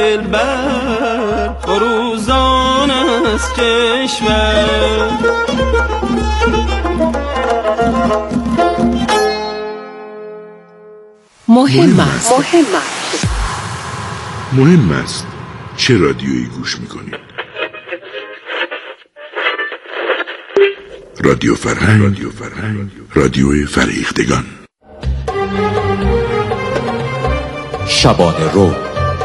دلبر فروزان از کشور. مهم است چه رادیویی گوش میکنید. رادیو فرهنگ، رادیو فریختگان. شبانه رو،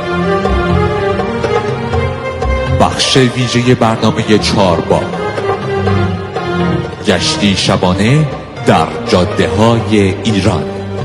بخش ویژه برنامه 4 با گشتی شبانه در جاده های ایران.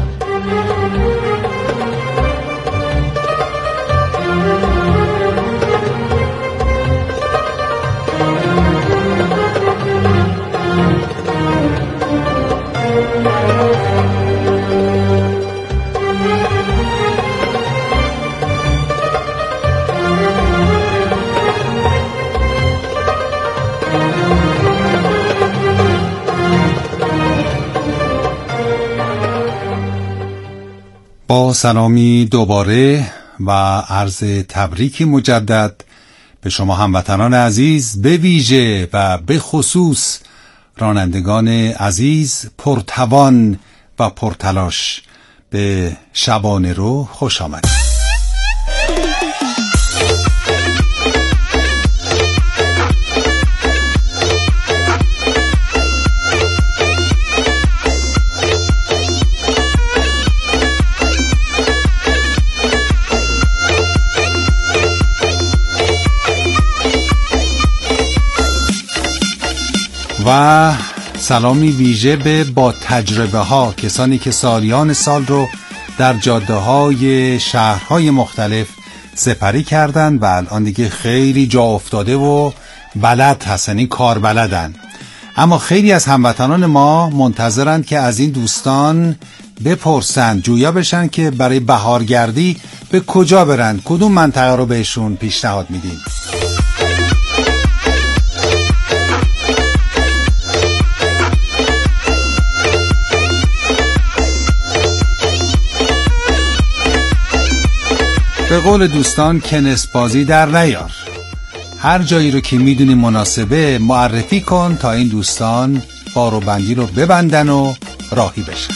با سلامی دوباره و عرض تبریکی مجدد به شما هموطنان عزیز، به ویژه و به خصوص رانندگان عزیز پرتوان و پرتلاش، به شبانه رو خوش آمدید. و سلامی ویژه به با تجربه ها، کسانی که سالیان سال رو در جاده های شهرهای مختلف سپری کردن و الان دیگه خیلی جا افتاده و بلد هستن، این کار بلدن. اما خیلی از هموطنان ما منتظرند که از این دوستان بپرسند، جویا بشن که برای بهارگردی به کجا برن، کدوم منطقه رو بهشون پیشنهاد میدین. به قول دوستان کنس بازی در نیار، هر جایی رو که میدونی مناسبه معرفی کن تا این دوستان بار و بندی رو ببندن و راهی بشن.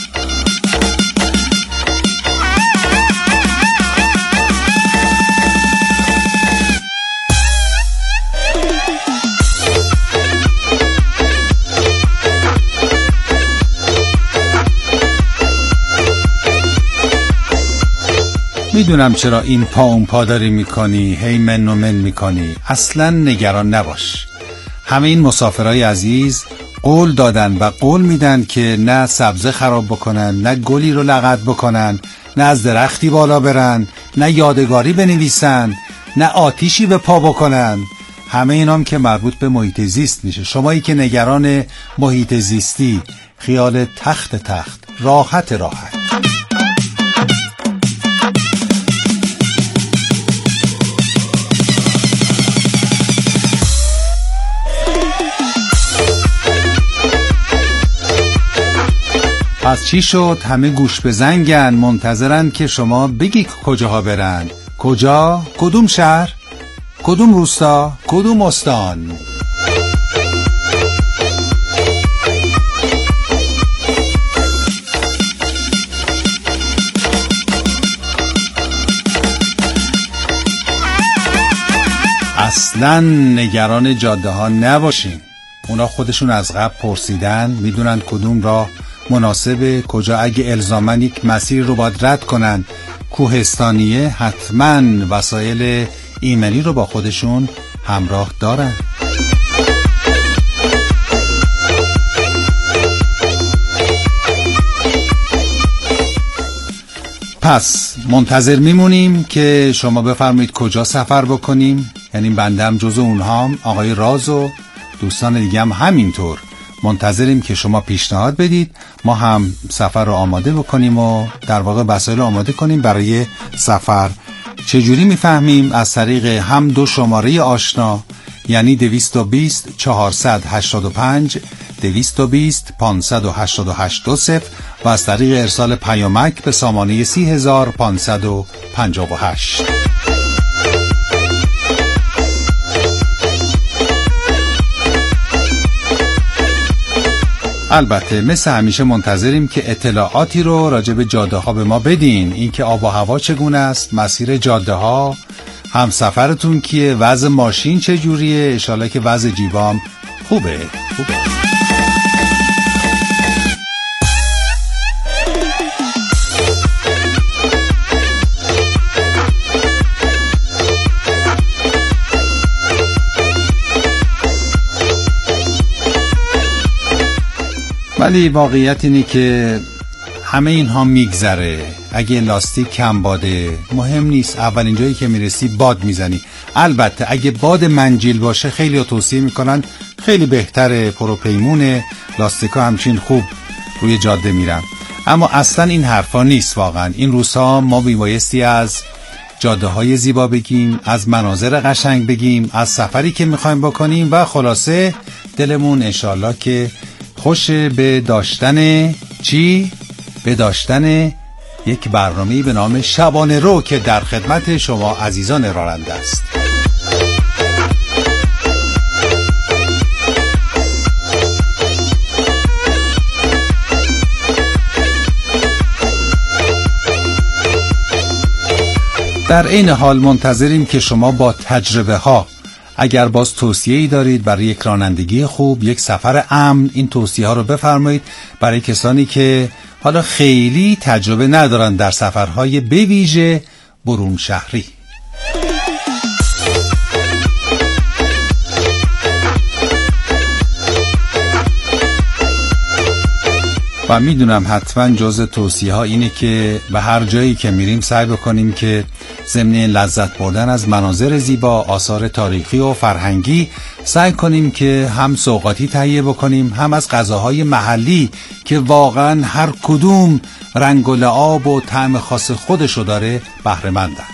میدونم چرا این پا اون پا داری میکنی، هی من و من میکنی. اصلا نگران نباش. همه این مسافرای عزیز قول دادن و قول میدن که نه سبزه خراب بکنن، نه گلی رو لغت بکنن، نه از درختی بالا برن، نه یادگاری بنویسن، نه آتیشی به پا بکنن. همه اینام که مربوط به محیط زیست میشه. شمایی که نگران محیط زیستی، خیال تخت راحت پس چی شد؟ همه گوش به زنگن، منتظرن که شما بگی کجاها برن. کجا؟ کدوم شهر؟ کدوم روستا؟ کدوم استان؟ اصلا نگران جاده ها نباشین. اونا خودشون از قبل پرسیدن، میدونن کدوم راه مناسبه، کجا اگه الزامن یک مسیر رو باید رد کنن کوهستانیه، حتما وسایل ایمنی رو با خودشون همراه دارن. پس منتظر میمونیم که شما بفرمایید کجا سفر بکنیم. یعنی بنده هم جزو اونهام، آقای راز و دوستان دیگه هم همینطور منتظریم که شما پیشنهاد بدید، ما هم سفر رو آماده بکنیم و در واقع وسایل آماده کنیم برای سفر. چجوری میفهمیم؟ از طریق هم دو شماره آشنا، یعنی 220 485 220 588 و از طریق ارسال پیامک به سامانه 30558. البته مثل همیشه منتظریم که اطلاعاتی رو راجع به جاده ها به ما بدین. اینکه آب و هوا چگونه است، مسیر جاده ها، همسفرتون کیه، وضع ماشین چجوریه، انشالله که وضع جیبام خوبه. ولی واقعیت اینه که همه اینها میگذره. اگه لاستیک کم باده مهم نیست، اولین جایی که میرسی باد میزنی. البته اگه باد منجیل باشه خیلی ها توصیه میکنن، خیلی بهتره، پروپیمونه، لاستیکا همچین خوب روی جاده میرن. اما اصلا این حرفا نیست. واقعا این روزها ما میبایستی از جاده های زیبا بگیم، از مناظر قشنگ بگیم، از سفری که میخوایم بکنیم و خلاصه دلمون انشالله که خوش به داشتن چی؟ به داشتن یک برنامه‌ای به نام شبانه رو که در خدمت شما عزیزان راننده است. در این حال منتظریم که شما با تجربه ها اگر باز توصیه‌ای دارید برای یک رانندگی خوب، یک سفر امن، این توصیه ها رو بفرمایید برای کسانی که حالا خیلی تجربه ندارن در سفرهای به ویژه برون شهری. و میدونم حتما جزء توصیه ها اینه که به هر جایی که میریم سعی بکنیم که ضمن لذت بردن از مناظر زیبا، آثار تاریخی و فرهنگی، سعی کنیم که هم سوغاتی تهیه بکنیم، هم از غذاهای محلی که واقعا هر کدوم رنگ و لعاب و طعم خاص خودشو داره بهره مندن.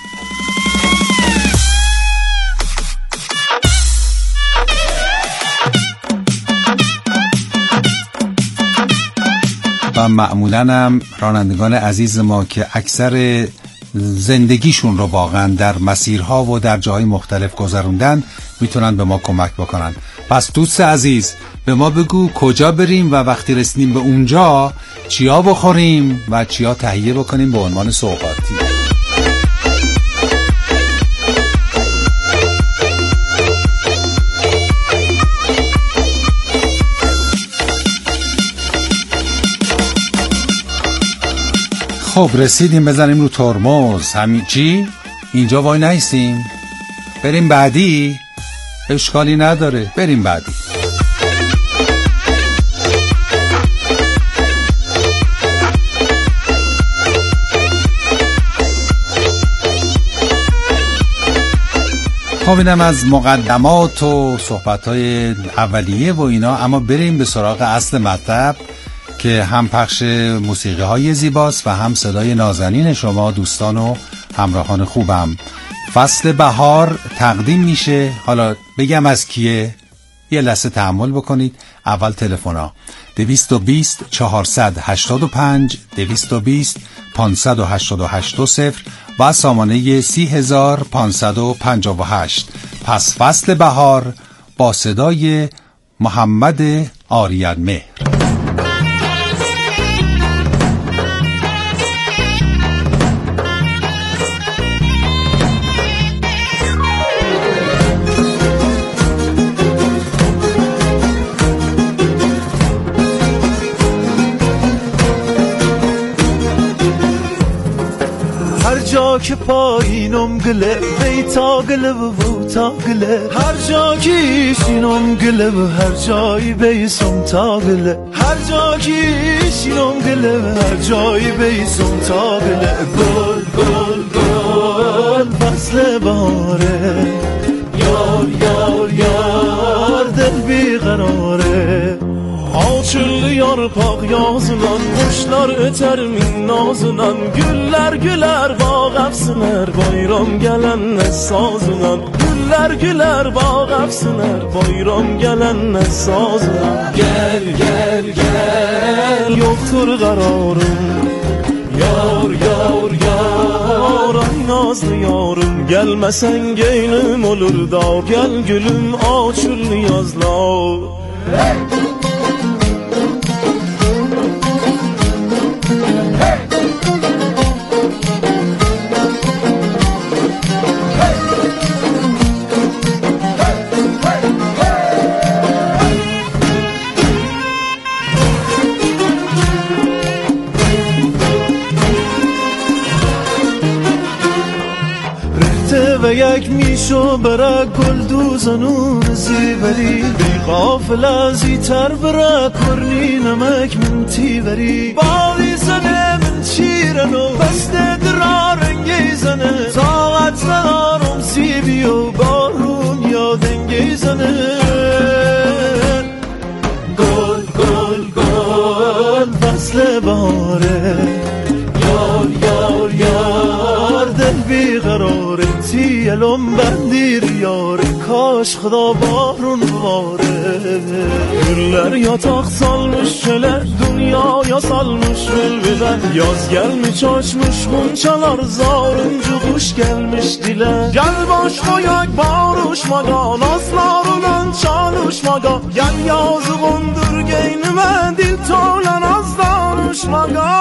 و معمولاً هم رانندگان عزیز ما که اکثر زندگیشون رو واقعا در مسیرها و در جاهای مختلف گذروندن میتونن به ما کمک بکنن. پس دوست عزیز به ما بگو کجا بریم و وقتی رسیدیم به اونجا چیا بخوریم و چیا تهیه بکنیم به عنوان سوغاتی. خب رسیدیم، بزنیم رو ترمز. همین چی؟ اینجا وای نیستیم؟ بریم بعدی؟ اشکالی نداره، بریم بعدی. خب اینم از مقدمات و صحبت‌های اولیه و اینا، اما بریم به سراغ اصل مطلب که هم پخش موسیقی های زیباست و هم صدای نازنین شما دوستان و همراهان خوبم. فصل بهار تقدیم میشه. حالا بگم از کیه؟ یه لحظه تحمل بکنید. اول تلفنا 220 485 220 588 و سامانه 30558. پس فصل بهار با صدای محمد آریان مهر. جا که پایینم گله بیتا گله و بوتا گله، هر جا که ایشینم گله و هر جایی بیسم تا گله، هر جا که ایشینم گله و هر جایی بیسم تا گله. گل گل گل فصل بهاره، یار یار یار دل بیقراره. Açıldı yarpaq yazılan, quşlar ötər min nazılan, güller güler bağ əfsiner, bayram gələnlə sazılan, güller güler bağ əfsiner, bayram gələnlə sazılan. Gel gel gel yoktur qararım, yar yar yar ay nazlı yarım, gelməsən geynim olur da, gel gülüm açıldı yazlar. یک میشو برا گل دوزنون زیبری بی غافل ازی تر برا کرنی نمک من تیبری بالی زنه من چیرنو بسته درا رنگی زنه طاقت ندارم زیبی و بارون یادنگی زنه گل گل گل فصل بهاره یار یار یار دل بیقراره تیلم بندیر یار کاش خدا بارون باره گürler yatak salmışlar dünyaya salmış velveden yaz gelmiş açmış gunçalar zarınca kuş gelmiş dile gel baş koyak barışmaga nazlar ulan çalışmaga gel yazı kondur geynime dil tolan az danışmaga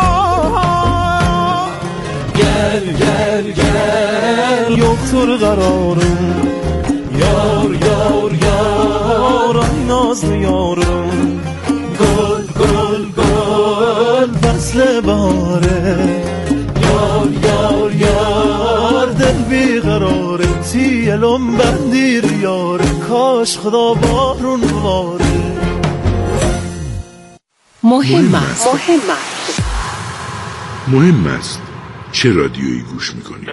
gel gel gel yoktur kararım yar yar yar ay nazlı yarım gol gol gol fasl bahare yar yar yar dil بیقراره تیلم بندیر یار کاش خدا بارون باره مهم است چه رادیویی گوش میکنید.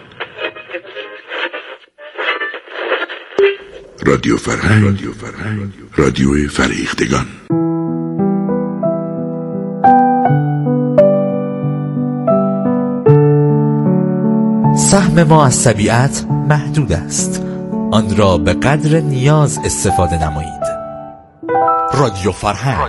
رادیو فرهنگ، رادیوی فریختگان. سهم ما از طبیعت محدود است، آن را به قدر نیاز استفاده نمایید. رادیو فرهنگ.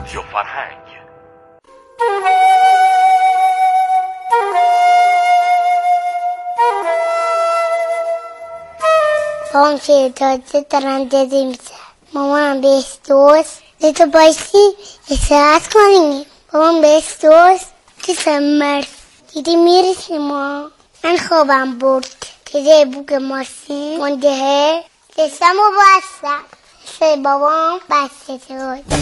بابام که تازه دارن داده میزن مامانم بهش دوست تو باشی استراحت کنیم بابام بهش دوست تو سمرس دیدی میرسیم ما من خوابم برد دیده بوگ ماشین منده دستم و بستم سه بابام بسته شد.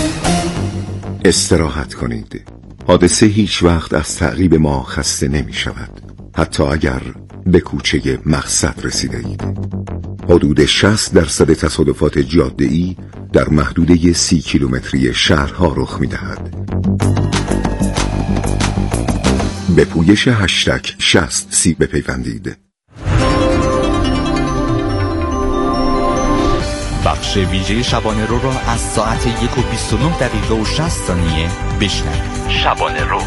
استراحت کنید. حادثه هیچ وقت از تعقیب ما خسته نمی شود، حتی اگر به کوچه مقصد رسیده اید. حدود 60% تصادفات جاده‌ای در محدوده 30 کیلومتری شهرها رخ می دهد. به پویش #6030 بپیوندید. بخش ویژه شبانه رو را از ساعت 1:29 بشنوید. شبانه رو.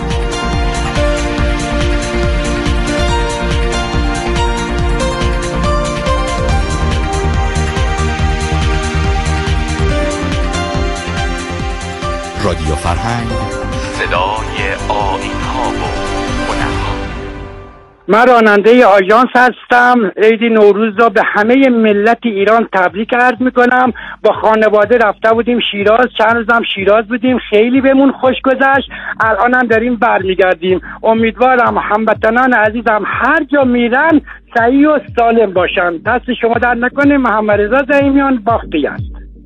رادیو فرهنگ، صدای آیین‌ها و هنرها. من راننده آژانس هستم. عید نوروز را به همه ملت ایران تبریک عرض میکنم. با خانواده رفته بودیم شیراز، چند روزم شیراز بودیم، خیلی بهمون خوش گذشت. الانم داریم برمیگردیم. امیدوارم هموطنان عزیزم هر جا میرن صحیح و سالم باشن. دست شما در نکنه. محمد رضا زعیمیان، باختی است.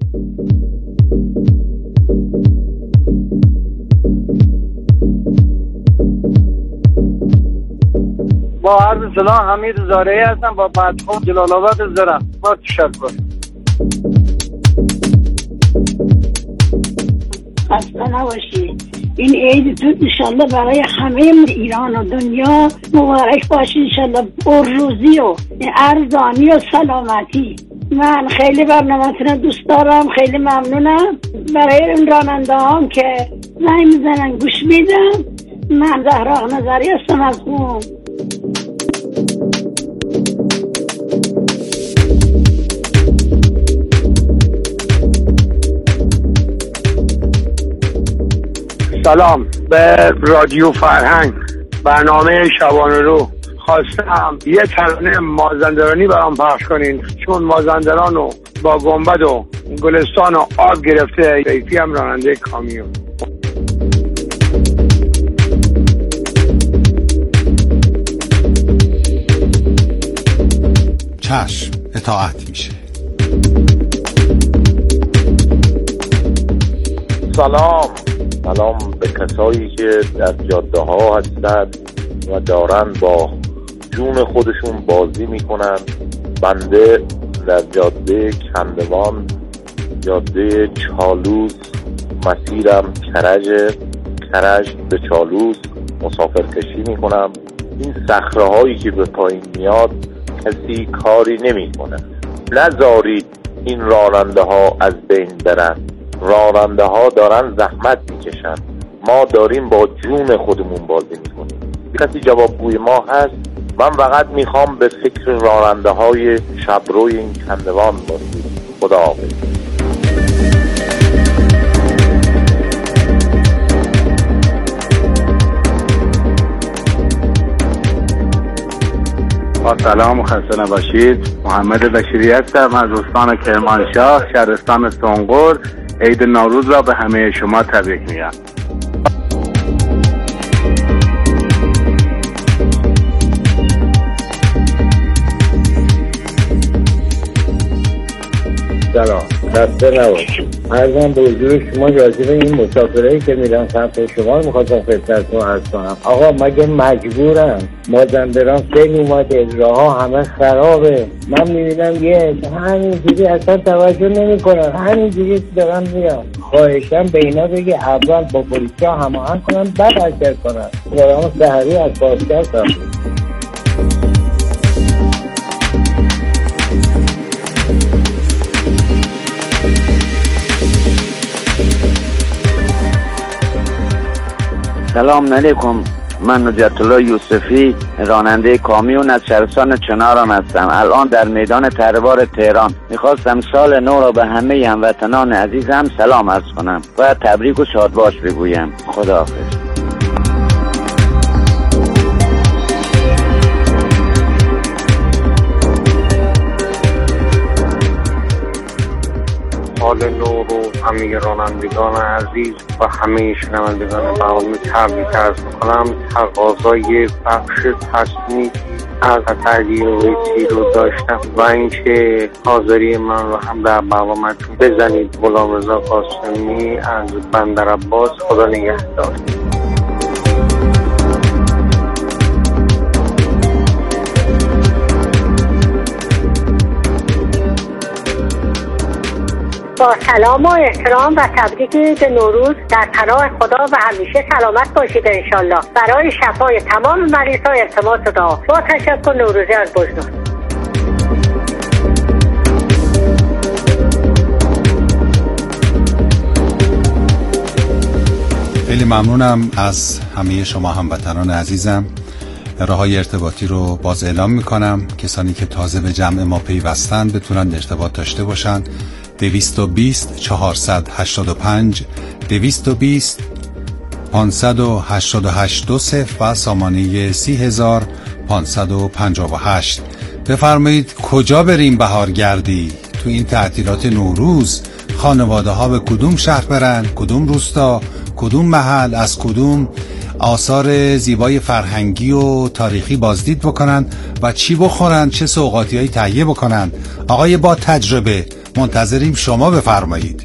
با عرض سلام، حمید زارعی هستم با پتخوب جلال آباد زرم. با تشکر. خسته نباشید. این عیدتون انشالله برای همه ایران و دنیا مبارک باشه. انشالله پرروزی و ارزانی و سلامتی. من خیلی برنامه‌تون دوست دارم. خیلی ممنونم. برای این راننده هم که زنگ میزنن گوش میدم. من زهرا نظری هستم از قم. سلام به رادیو فرهنگ، برنامه شبانه رو. خواستم یه ترانه مازندرانی برام پخش کنین، چون مازندرانو با گنبد و گلستان و آب گرفته. ایفی هم راننده کامیون. چشم، اطاعت میشه. سلام به کسایی که در جاده ها هستند و دارن با جون خودشون بازی میکنن بنده در جاده کندوان، جاده چالوس، مسیرم کرج به چالوس مسافرکشی میکنم. این صخره هایی که به پایین میاد کسی کاری نمیکنه. نذارید این راننده ها از بین برن. راننده ها دارن زحمت میکشن، ما داریم با جون خودمون بازی میکنیم. کسی جوابگوی ما هست؟ من فقط میخوام به فکر راننده های شبروی این کندوان باشید. خدا حافظ. با سلام و خسته نباشید. محمد بشیری هستم از استان کرمانشاه، شهرستان سنقر. عید نوروز را به همه شما تبریک میگم. سلام، خسته نباشید. عرضم به حضور شما راجع به این مسافرایی که میرن سمت شما رو میخواستم خدمتتون عرض کنم. آقا مگه مجبورم؟ مازندران خیلی اومده، راهها همه خرابه. من میبینم یه همینجوری اصلا توجه نمیکنن، همینجوری دارن میان. خواهشم به اینا بگی اول با پلیسا هماهنگ کنن بعد حرکت کنن. برام سحری از پاسکار ساخت. سلام علیکم. من نجات الله یوسفی، راننده کامیون از شهرستان چنارم هستم. الان در میدان تروار تهران. میخواستم سال نو را به همه هموطنان عزیزم سلام عرض کنم و تبریک و شادباش بگویم. خداحافظ. سال نو رو همه رانندگان عزیز و همه شنوندگان برنامه تبریک عرض می‌کنم. تقاضای بخش تصمیم از تغییر ویسی رو داشتم و اینکه حاضری من رو هم در برنامه‌تون بزنید. غلامرضا قاسمی از بندرعباس. خدا نگهدار. با سلام و احترام و تبریک به نوروز در پناه خدا و همیشه سلامت باشید انشالله. برای شفای تمام مریض‌ها التماس دعا. با تشکر. نوروزی از بجنورد. خیلی ممنونم از همه شما هموطنان عزیزم. راههای ارتباطی رو باز اعلام میکنم. کسانی که تازه به جمع ما پیوستن بتونن ارتباط داشته باشن. 220 485 220 588 و سامانه 30558. بفرمایید کجا بریم بهار گردی؟ تو این تعطیلات نوروز خانواده ها به کدوم شهر برن؟ کدوم روستا؟ کدوم محل؟ از کدوم آثار زیبای فرهنگی و تاریخی بازدید بکنن و چی بخورن؟ چه سوغاتی هایی تهیه بکنن؟ آقای با تجربه، منتظریم شما بفرمایید.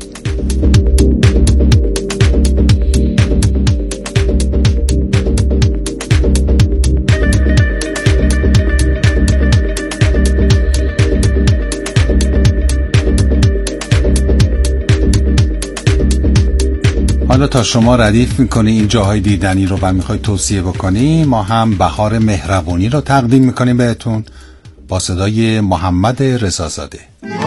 حالا تا شما ردیف میکنی این جاهای دیدنی رو و میخوای توصیه بکنی، ما هم بهار مهربونی رو تقدیم میکنیم بهتون با صدای محمد رضازاده.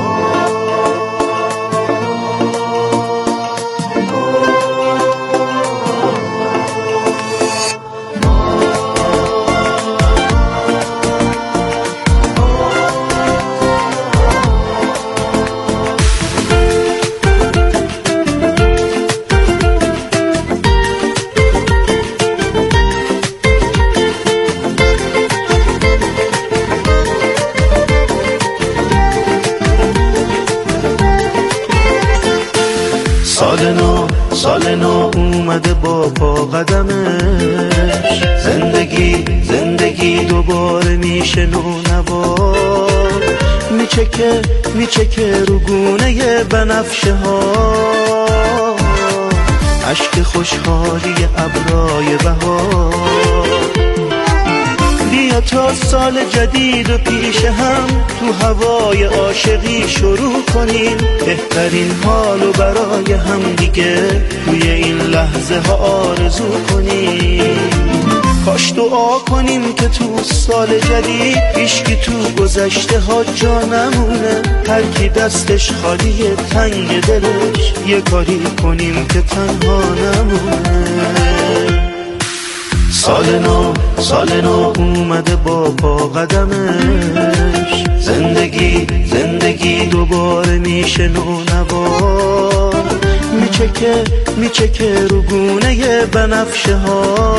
سال نو اومده با پا قدمش، زندگی دوباره میشه نونوار، میچکه رو گونه بنفشه ها، عشق خوشحالی ابرای بهار. بیا تا سال جدید و پیش هم تو هوای عاشقی شروع کنیم، بهترین حالو برای هم دیگه توی این لحظه ها آرزو کنیم. کاش دعا کنیم که تو سال جدید هیچکی تو گذشته ها جا نمونه، هر کی دستش خالیه تنگ دلش یه کاری کنیم که تنها نمونه. سال نو اومده با پا قدمش، زندگی دوباره میشه نونوار، میچکه رو گونه بنفشه ها،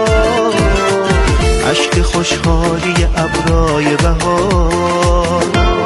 عشق خوشحالی ابرای بهار.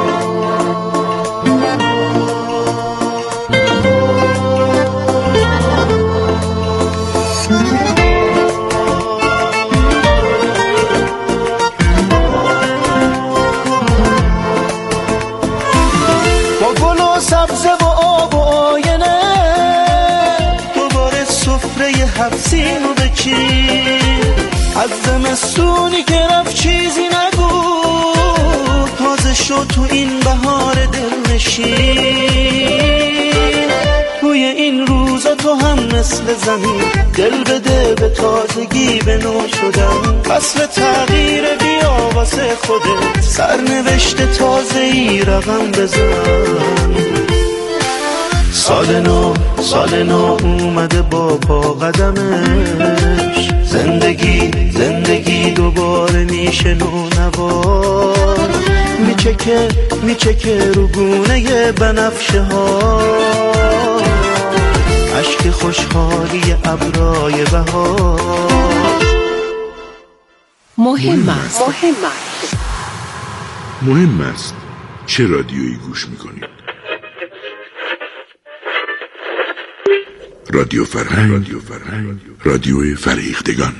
با گل و سبزه و آب و آینه دوباره سفره حبسینو بچین، از زمستونی که رفت چیزی نگو، تازه شد تو این بهار دلنشین. توی این روزا تو هم مثل زمین دل بده به تازگی به نو شدن، فصل تغییر بیا واسه خودت سرنوشت تازه‌ای رقم بزن. سال نو اومده با پا قدمش، زندگی دوباره میشه نونوار، میچکه رو گونه بنفشه ها، عشق خوشحالی ابرای بهار. مهم است چه رادیویی گوش میکنید. رادیو فرهنگ، رادیو فریختگان.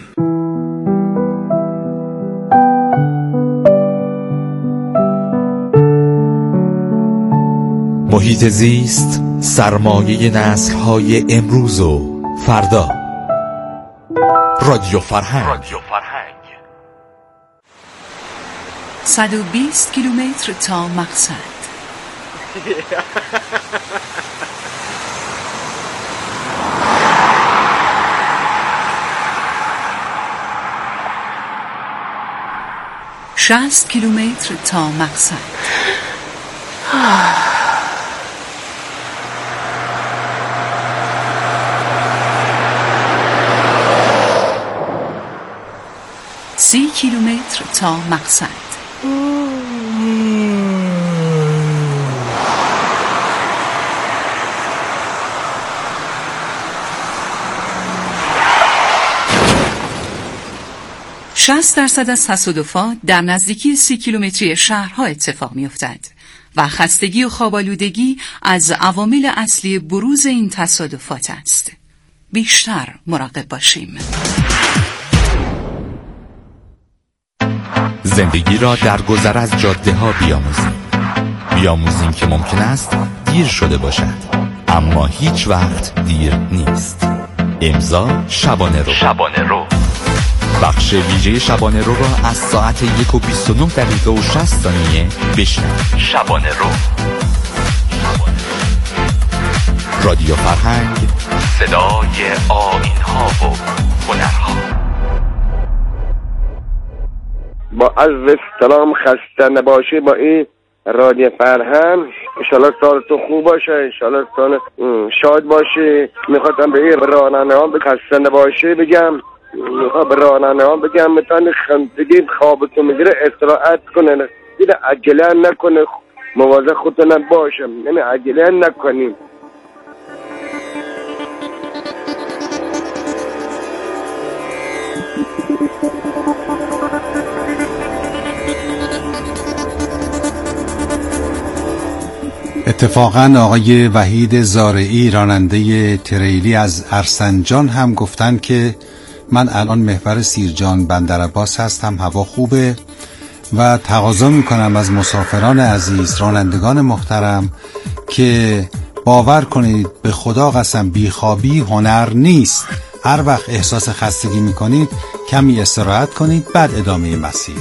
محیط زیست سرمایه نسل‌های امروز و فردا. رادیو فرهنگ 120 کیلومتر تا مقصد. 60 کیلومتر تا مقصد. 30 کیلومتر تا مقصد. 60% از تصادفات در نزدیکی 30 کیلومتری شهرها اتفاق می‌افتد و خستگی و خواب‌آلودگی از عوامل اصلی بروز این تصادفات است. بیشتر مراقب باشیم. زندگی را در گذر از جاده ها بیاموزیم که ممکن است دیر شده باشد، اما هیچ وقت دیر نیست. امضا شبانه رو. بخش ویژه شبانه رو را از ساعت 1:29:60 بشنوید. شبانه رو. رادیو فرهنگ، صدای آیین‌ها و هنرها. با عرض سلام، خسته نباشی. با این رادیو فرهنگ انشالله سال تو خوب باشه، انشالله سال شاد باشی. میخواستم به این راننده ها به خسته نباشی بگم، میخوام به راننده ها بگم میتونی خمسگی خوابتو میگیره استراحت کنه، دیده عجله نکنه، مواظب خودتون باشه، یعنی عجله نکنیم. اتفاقا آقای وحید زارعی راننده تریلی از ارسنجان هم گفتن که من الان محور سیرجان بندرعباس هستم، هوا خوبه و تقاضا میکنم از مسافران عزیز، رانندگان محترم که باور کنید به خدا قسم بیخوابی هنر نیست هر وقت احساس خستگی میکنید کمی استراحت کنید، بعد ادامه مسیر.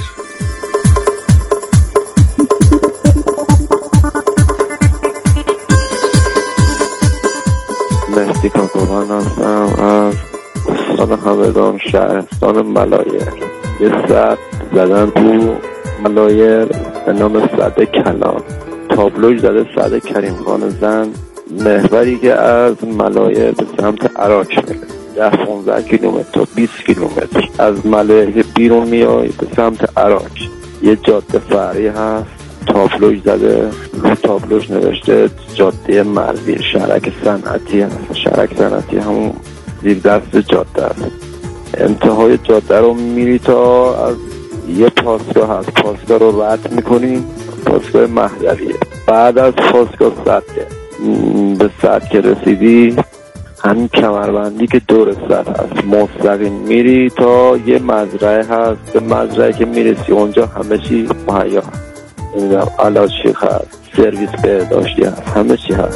مهدی کاکوان هستم از استان همدان، شهرستان ملایر. یه سد زدن تو ملایر به نام سد کلان، تابلوش زده سد کریم خان زن، محوری که از ملایر به سمت عراق میره، 10-15 کیلومتر تا 20 کیلومتر از ملایر بیرون میای به سمت عراق. یه جاده فرعی هست، تابلوش زده، رو تابلوش نوشته جاده مرزی شهرک صنعتی هست. شهرک صنعتی همون زیر دست جاده است. انتهای جاده رو میری تا از یه پاسگاه هست، پاسگاه رو رد میکنی، پاسگاه مهدویه. بعد از پاسگاه سده، به سد که رسیدی همین کمربندی که دور سد هست مستقیم میری تا یه مزرعه هست. به مزرعه که میرسی اونجا همه چی مهیا هست، نمیدونم علاج شیخ هست، سرویس بهداشتی هست، همه چی هست.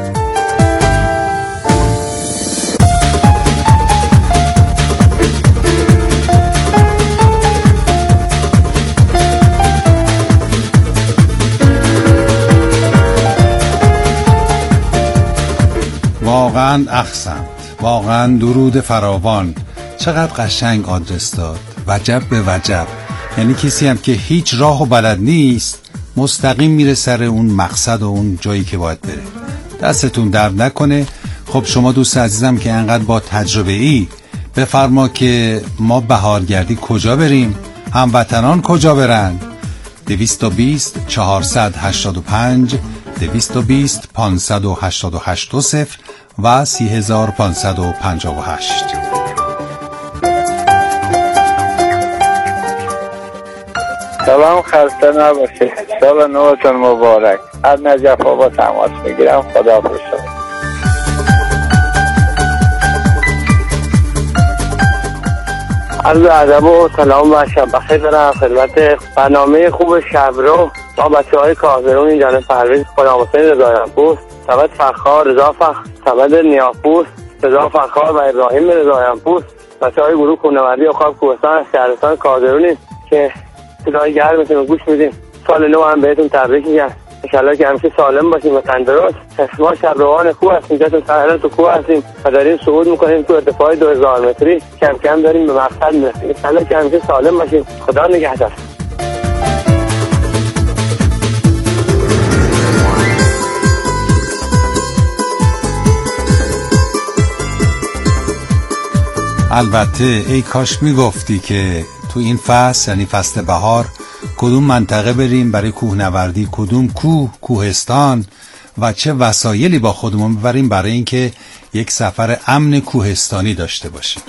واقعا احسنت، واقعا درود فراوان. چقدر قشنگ آدرس داد، وجب به وجب. یعنی کسی هم که هیچ راه و بلد نیست مستقیم میره سر اون مقصد و اون جایی که باید بره. دستتون درد نکنه. خب شما دوست عزیزم که انقدر با تجربه ای، بفرما که ما بهارگردی کجا بریم، هموطنان کجا برن؟ 220 485 220 588 و 30558. سلام، خسته نباشید. سال نوتون مبارک. از نجف آباد تماس میگیرم. خداحافظ شما. عرض ادب و سلام و شب بخیر دارم خدمت برنامه خوب شب رو با بچه‌های کازرون این جانب پرویز، غلام حسین رضایی‌پور، سبد فخار، رضا فخر، سبد نیاپور، رضا فخار و ابراهیم رضایی‌پور، بچه‌های گروه کوهنوردی و خواب کوهستان از شهرستان کازرونی که صدای گرمتون گوش میدیم. سال نو هم بهتون تبریک میگم. انشالله که همیشه سالم باشیم و تندرست. ما شبروان کوه هستیم، جاتون سهل تو کوه هستیم و داریم صعود میکنیم تو ارتفاع 2000 متری. کم کم داریم به مقصد میرسیم. انشالله که همیشه سالم باشیم. خدا نگهدار. البته ای کاش میگفتی که تو این فصل، یعنی فصل بهار، کدوم منطقه بریم برای کوهنوردی، کدوم کوهستان و چه وسایلی با خودمون ببریم برای اینکه یک سفر امن کوهستانی داشته باشیم.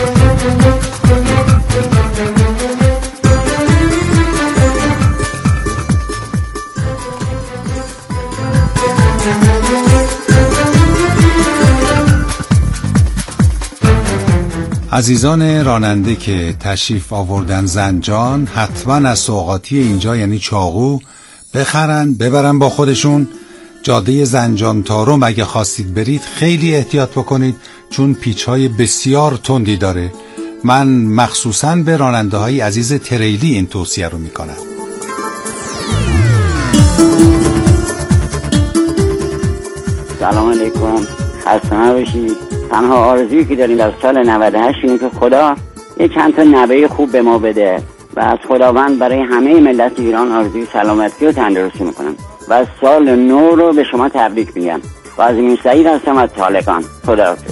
عزیزان راننده که تشریف آوردن زنجان، حتما از سوغاتی اینجا یعنی چاقو بخرن ببرن با خودشون. جاده زنجان تارم اگه خواستید برید خیلی احتیاط بکنید، چون پیچ‌های بسیار تندی داره. من مخصوصاً به راننده های عزیز تریلی این توصیه رو میکنم. سلام علیکم، خسته نباشید. تنها آرزویی که داریم در سال 98 اینه که خدا یه چند تا نوه خوب به ما بده و از خداوند برای همه ملت ایران آرزوی سلامتی و تندرستی میکنم و سال نو رو به شما تبریک میگم. قاسم سعید هستم از طالقان. خداحافظ.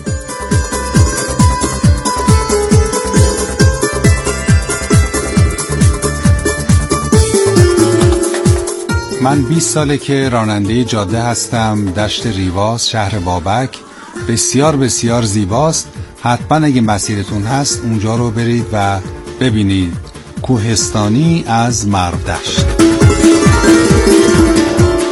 من 20 ساله که راننده جاده هستم. دشت ریواز، شهر بابک بسیار بسیار زیباست. حتما اگه مسیرتون هست اونجا رو برید و ببینید. کوهستانی از مرودشت.